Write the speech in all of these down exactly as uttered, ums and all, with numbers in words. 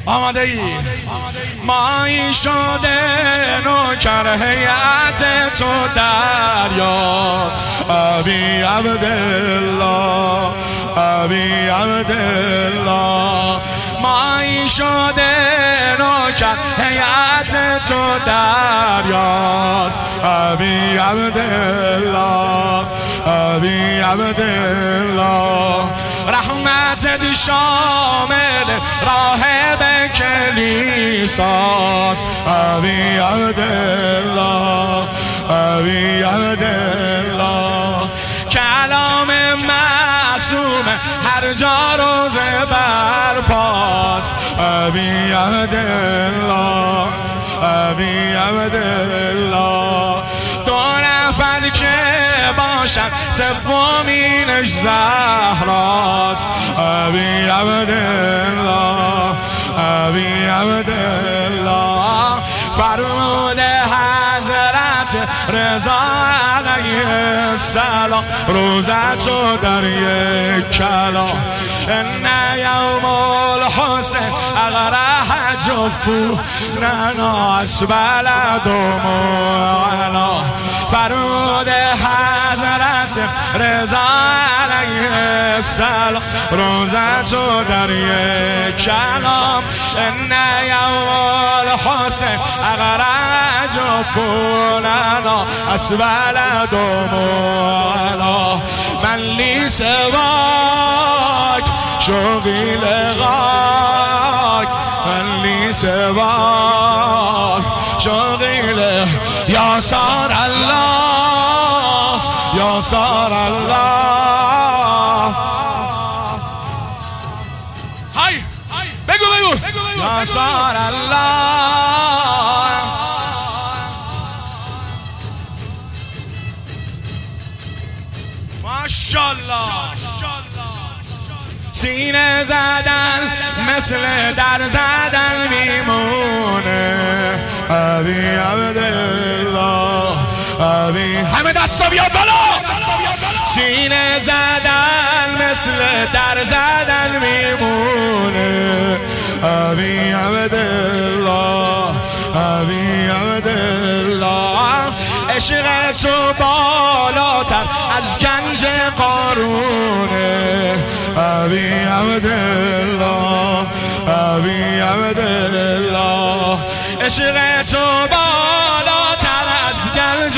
آماده ای؟ مایی شده نوکر هیئت تو دریا ابی عبدالله ابی عبدالله مایی شده نوکر هیئت تو دریاست ابی عبدالله ابی عبدالله رحمت شامل راهب کلیساست ابی عبدالله ابی عبدالله کلام معصوم هر جا روز برپاست ابی عبدالله ابی عبدالله دو نفر که باشن سومینش زهراست ابی عبدالله ابی عبدالله فرمود حضرت رضا علیه السلام روزتو در یک کلام ان یوم الحسین اغرح جفو ننا اسبل دموعنا فرمود حضرت رضا علیه السلام روزتو در یک کلام ان یوم الحسین اغرح جفو ننا اسبل دموعنا من لی سواک شوقی لغاک من لی سواک شوقی لغاک یا سار الله یا سار الله های بگو بگو یا سار الله ماشاءالله سینه زدن مثل در زدن میمونه ابی عبدالله ابی همه دستا بیاد بالا سینه زدن مثل در زدن میمونه ابی عبدالله ابی عبدالله عشق تو بالاتر از گنج قارونه ابی عبدالله ابی عبدالله عشق تو بالاتر از گنج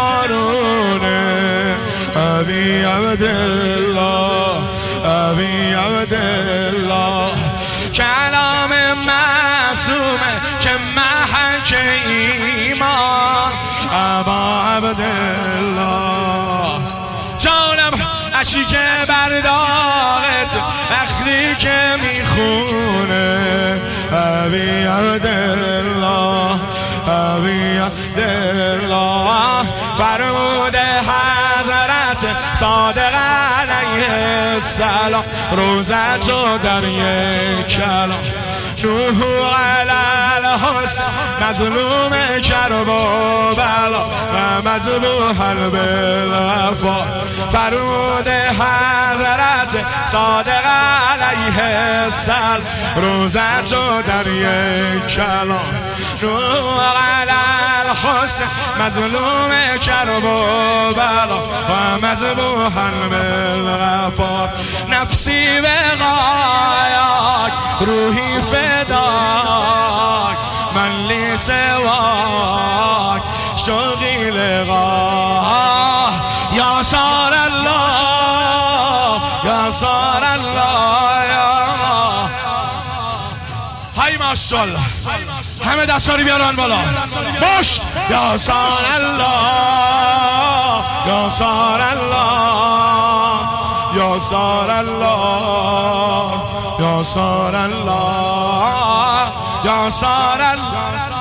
قارونه ابی عبدالله ابی عبدالله کلام معصومه که محک ایمان ابا عبدالله جانم اشی که برداغت وقتی که میخونه ابی عبدالله ابی عبدالله فرمود حضرت صادق علیه السلام روزتو در یک کلام نوح علی الحسین مظلوم کرب و بلا و مذبوحا بالوفا فرمود حضرت صادق علیه السلام روزتو در یک کلام نوح علی الحسین مظلوم کرب و بلا و مذبوحا بالوفا نفسی به غایاک روحی فداک من لی سواک شوقی لقاک یا سار الله یا سار الله یا های ماشاءالله همه دستاری بیارن بالا باش یا سار الله یا سار الله یا سار الله یا سار الله یا سار الله